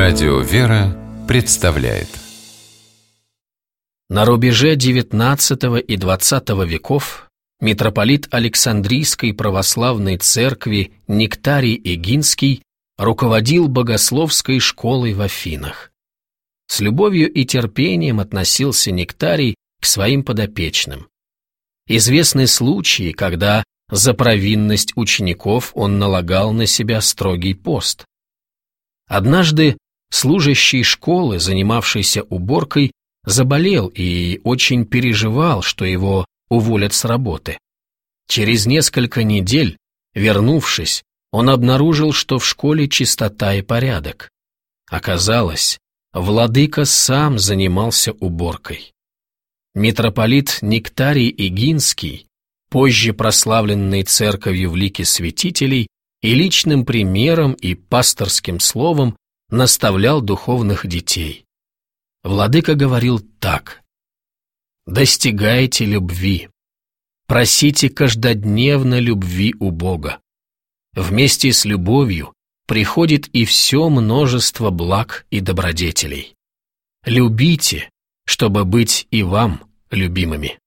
Радио «Вера» представляет. На рубеже XIX и XX веков митрополит Александрийской православной церкви Нектарий Эгинский руководил богословской школой в Афинах. С любовью и терпением относился Нектарий к своим подопечным. Известны случаи, когда за провинность учеников он налагал на себя строгий пост. Однажды служащий школы, занимавшийся уборкой, заболел и очень переживал, что его уволят с работы. Через несколько недель, вернувшись, он обнаружил, что в школе чистота и порядок. Оказалось, владыка сам занимался уборкой. Митрополит Нектарий Эгинский, позже прославленный церковью в лике святителей, и личным примером и пасторским словом наставлял духовных детей. Владыка говорил так: «Достигайте любви, просите каждодневно любви у Бога. Вместе с любовью приходит и все множество благ и добродетелей. Любите, чтобы быть и вам любимыми».